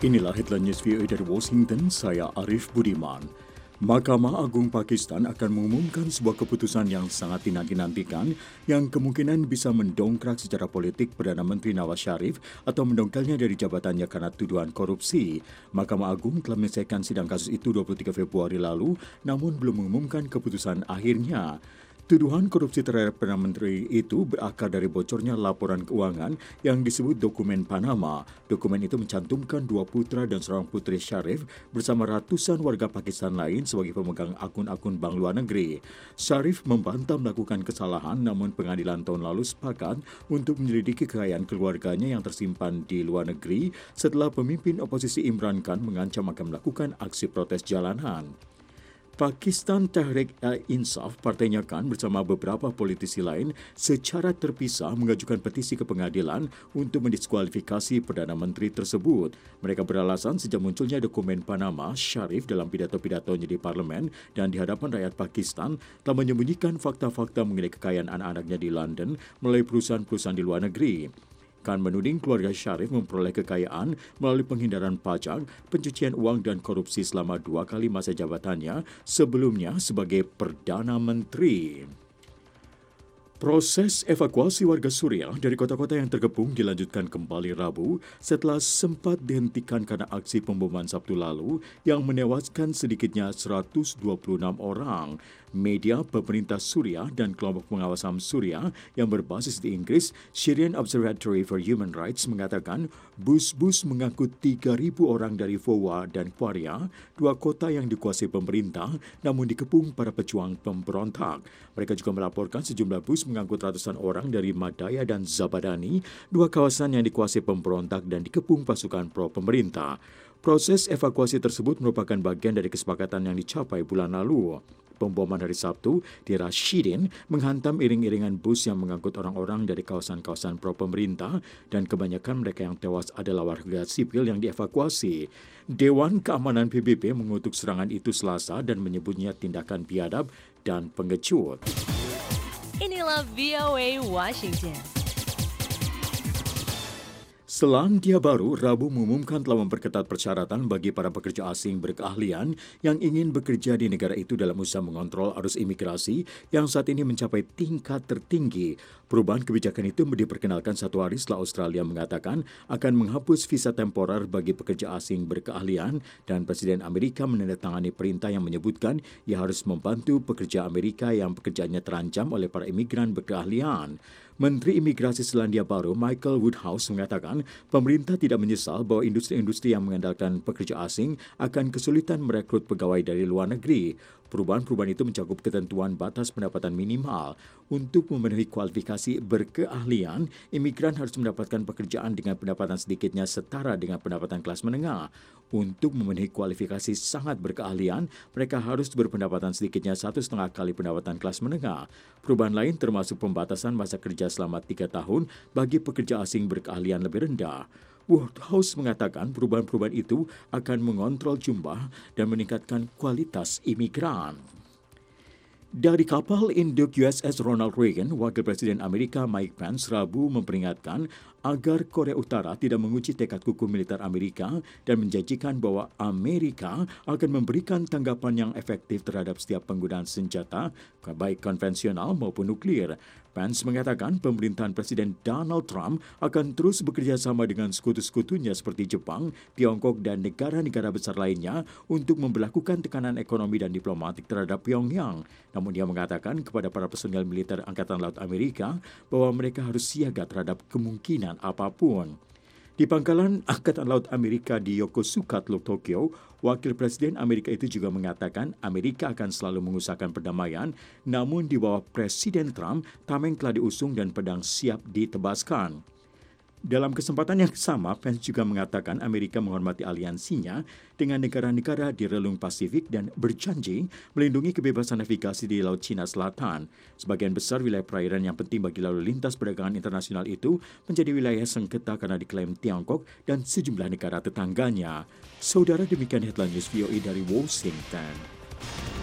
Inilah headline news VOA dari Washington, saya Arif Budiman. Mahkamah Agung Pakistan akan mengumumkan sebuah keputusan yang sangat dinanti-nantikan yang kemungkinan bisa mendongkrak secara politik Perdana Menteri Nawaz Sharif atau mendongkelnya dari jabatannya karena tuduhan korupsi. Mahkamah Agung telah menyelesaikan sidang kasus itu 23 Februari lalu, namun belum mengumumkan keputusan akhirnya. Tuduhan korupsi terhadap Perdana Menteri itu berakar dari bocornya laporan keuangan yang disebut dokumen Panama. Dokumen itu mencantumkan 2 putra dan seorang putri Sharif bersama ratusan warga Pakistan lain sebagai pemegang akun-akun bank luar negeri. Sharif membantah melakukan kesalahan, namun pengadilan tahun lalu sepakat untuk menyelidiki kekayaan keluarganya yang tersimpan di luar negeri setelah pemimpin oposisi Imran Khan mengancam akan melakukan aksi protes jalanan. Pakistan Tehreek-e-Insaf, partainya Khan bersama beberapa politisi lain secara terpisah mengajukan petisi ke pengadilan untuk mendiskualifikasi Perdana Menteri tersebut. Mereka beralasan sejak munculnya dokumen Panama, Sharif dalam pidato-pidatonya di parlemen dan di hadapan rakyat Pakistan telah menyembunyikan fakta-fakta mengenai kekayaan anak-anaknya di London melalui perusahaan-perusahaan di luar negeri. Khan menuding keluarga Sharif memperoleh kekayaan melalui penghindaran pajak, pencucian uang dan korupsi selama 2 kali masa jabatannya sebelumnya sebagai Perdana Menteri. Proses evakuasi warga Suriah dari kota-kota yang terkepung dilanjutkan kembali Rabu setelah sempat dihentikan karena aksi pemboman Sabtu lalu yang menewaskan sedikitnya 126 orang. Media pemerintah Suriah dan kelompok pengawas HAM Suriah yang berbasis di Inggris, Syrian Observatory for Human Rights, mengatakan bus-bus mengangkut 3.000 orang dari Fowa dan Qaria, 2 kota yang dikuasai pemerintah namun dikepung para pejuang pemberontak. Mereka juga melaporkan sejumlah bus mengangkut ratusan orang dari Madaya dan Zabadani, 2 kawasan yang dikuasai pemberontak dan dikepung pasukan pro-pemerintah. Proses evakuasi tersebut merupakan bagian dari kesepakatan yang dicapai bulan lalu. Pemboman hari Sabtu di Rashidin menghantam iring-iringan bus yang mengangkut orang-orang dari kawasan-kawasan pro-pemerintah dan kebanyakan mereka yang tewas adalah warga sipil yang dievakuasi. Dewan Keamanan PBB mengutuk serangan itu Selasa dan menyebutnya tindakan biadab dan pengecut. Inilah VOA Washington. Selandia Baru Rabu mengumumkan telah memperketat persyaratan bagi para pekerja asing berkeahlian yang ingin bekerja di negara itu dalam usaha mengontrol arus imigrasi yang saat ini mencapai tingkat tertinggi. Perubahan kebijakan itu diperkenalkan 1 hari setelah Australia mengatakan akan menghapus visa temporer bagi pekerja asing berkeahlian dan Presiden Amerika menandatangani perintah yang menyebutkan ia harus membantu pekerja Amerika yang pekerjaannya terancam oleh para imigran berkeahlian. Menteri Imigrasi Selandia Baru Michael Woodhouse mengatakan pemerintah tidak menyesal bahwa industri-industri yang mengandalkan pekerja asing akan kesulitan merekrut pegawai dari luar negeri. Perubahan-perubahan itu mencakup ketentuan batas pendapatan minimal. Untuk memenuhi kualifikasi berkeahlian, imigran harus mendapatkan pekerjaan dengan pendapatan sedikitnya setara dengan pendapatan kelas menengah. Untuk memenuhi kualifikasi sangat berkeahlian, mereka harus berpendapatan sedikitnya 1,5 kali pendapatan kelas menengah. Perubahan lain termasuk pembatasan masa kerja selama 3 tahun bagi pekerja asing berkeahlian lebih rendah. Woodhouse mengatakan perubahan-perubahan itu akan mengontrol jumlah dan meningkatkan kualitas imigran. Dari kapal induk USS Ronald Reagan, Wakil Presiden Amerika Mike Pence Rabu memperingatkan agar Korea Utara tidak menguji tekad kukuh militer Amerika dan menjanjikan bahwa Amerika akan memberikan tanggapan yang efektif terhadap setiap penggunaan senjata, baik konvensional maupun nuklir. Pence mengatakan pemerintahan Presiden Donald Trump akan terus bekerja sama dengan sekutu-sekutunya seperti Jepang, Tiongkok, dan negara-negara besar lainnya untuk memberlakukan tekanan ekonomi dan diplomatik terhadap Pyongyang. Namun dia mengatakan kepada para personel militer Angkatan Laut Amerika bahwa mereka harus siaga terhadap kemungkinan apapun. Di pangkalan Angkatan Laut Amerika di Yokosuka, Teluk Tokyo, Wakil Presiden Amerika itu juga mengatakan Amerika akan selalu mengusahakan perdamaian, namun di bawah Presiden Trump, tameng telah diusung dan pedang siap ditebaskan. Dalam kesempatan yang sama, Pence juga mengatakan Amerika menghormati aliansinya dengan negara-negara di relung Pasifik dan berjanji melindungi kebebasan navigasi di Laut Cina Selatan. Sebagian besar wilayah perairan yang penting bagi lalu lintas perdagangan internasional itu menjadi wilayah sengketa karena diklaim Tiongkok dan sejumlah negara tetangganya. Saudara, demikian headline news VOA dari Washington.